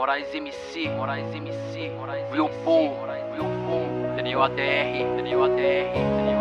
Moraes MC, Will Paul, Daniel ATR.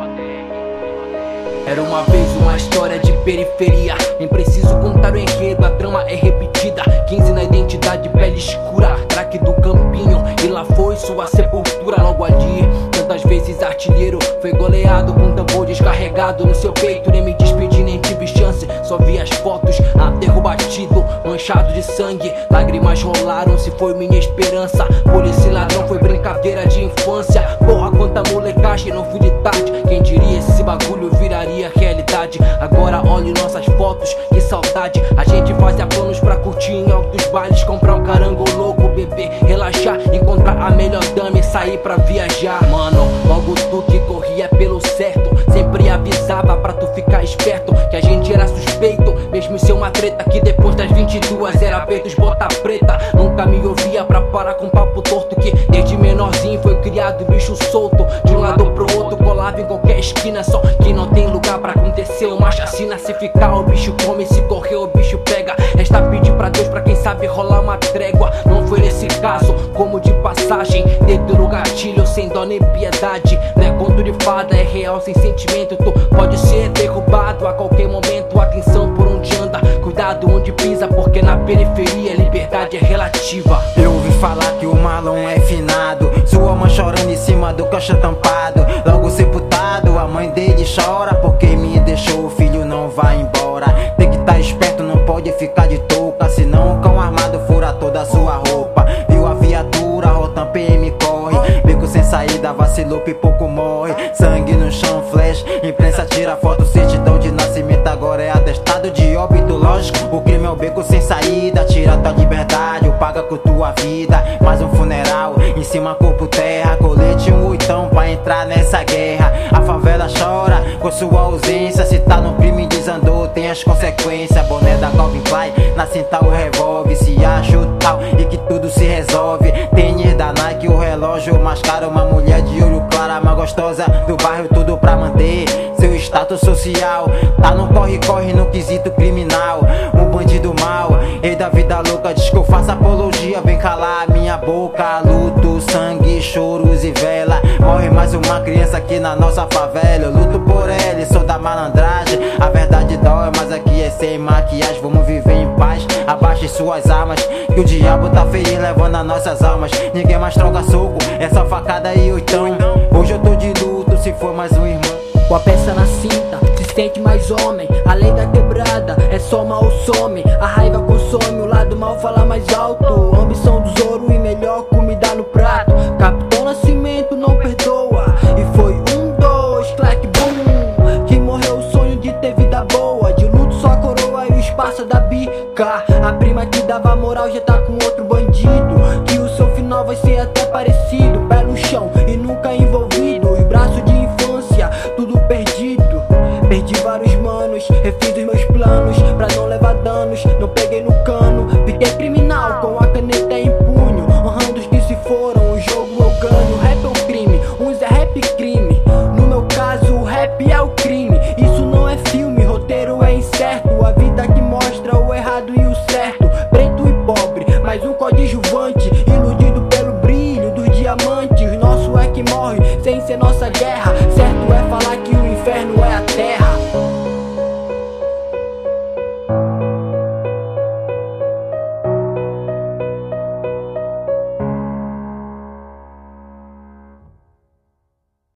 Era uma vez uma história de periferia. Nem preciso contar o enredo, a trama é repetida. 15 na identidade, pele escura, craque do campinho, e lá foi sua sepultura. Logo ali, tantas vezes artilheiro, foi goleado com tambor descarregado no seu peito. Nem me despedi, nem tive chance, só vi as fotos, aterro batido, manchado de sangue. Lágrimas rolaram, se foi minha esperança. Polícia e ladrão foi brincadeira de infância. Porra, quanta molecagem, não fui de tarde. Quem diria esse bagulho viraria realidade. Agora olhe nossas fotos, que saudade. A gente fazia planos pra curtir em altos bailes, comprar um carango louco, beber, relaxar, encontrar a melhor dama e sair pra viajar. Mano, logo tu que corria pelo certo, sempre avisava pra tu ficar esperto, que a gente era suspeito, mesmo ser uma treta, que depois das 22 era peitos bota preta. Nunca me ouvia pra parar com papo torto, que desde menorzinho foi criado bicho solto. De um lado pro outro, colava em qualquer esquina, só que não tem lugar pra acontecer uma chacina. Se ficar o bicho come, se correr o bicho pega. Resta pedir pra Deus, pra quem sabe rolar uma trégua. Não foi nesse caso, como de passagem, dedo no gatilho, sem dó nem piedade. Não é conto de fada, é real sem sentimento. Tu pode ser derrubado a qualquer momento. Atenção por onde anda, cuidado onde pisa, porque na periferia liberdade é relativa. Eu ouvi falar que o Marlon é finado, sua mãe chorando em cima do caixão tampado. Logo sepultado, a mãe dele chora, porque me deixou, o filho não vai embora. Tem que tá esperto, não pode ficar de touca, senão o cão armado fura toda a sua roupa. Viu a viatura, Rotan PM corre, beco sem saída, vacilou, pipoco morre. Sangue no chão, flash, imprensa tira foto, certidão de nascimento agora é atestado de óbito. Lógico, o crime é o beco sem saída, tira tua liberdade ou paga com tua vida. Mais um funeral, em cima corpo terra, colete um oitão pra entrar nessa guerra. A favela chora com sua ausência, se tá no crime desandou, tem as consequências. Boné da Calvin Klein, na cinta o revólver, se acha o tal e que tudo se resolve. Tênis da Nike, o relógio mais caro, uma mulher de olho claro, a mais gostosa do bairro, tudo pra manter seu status social. Tá no corre-corre no quesito criminal, um bandido mau, rei da vida louca, diz que eu faço apologia, vem calar minha boca. Luto, sangue, choros e vela, morre mais uma criança aqui na nossa favela. Eu luto por ela e sou da malandragem, a verdade dói, mas aqui é sem maquiagem. Vamos viver em paz, abaixe suas armas, que o diabo tá feliz levando as nossas almas. Ninguém mais troca soco, é só facada e oitão. Hoje eu tô de luto, se for mais um irmão. Com a peça na cinta, se sente mais homem. A lei da quebrada é só mal some. A raiva consome, o lado mal fala mais alto. Ambição do ouro e melhor comida no prato. Capitão Nascimento não perdoa. E foi 1, 2, clack, boom, que morreu o sonho de ter vida boa. De luto só a coroa e o espaço da bica. A prima que dava moral já tá com outro bandido, que o seu final vai ser até parecido. Pé no chão e nunca envolvido, e braço de infância, tudo perdido. Perdi vários manos, refiz os meus planos pra não levar danos. Não peguei no cano, fiquei criminal com a caneta em punho, honrando os que se foram, o jogo eu ganho. Rap é um crime, uns é rap crime, no meu caso o rap é o crime. Isso não é filme, roteiro é incerto, a vida que mostra o errado e o certo. Preto e pobre, mais um coadjuvante, iludido pelo brilho dos diamantes. Nosso é que morre, sem ser nossa guerra, certo?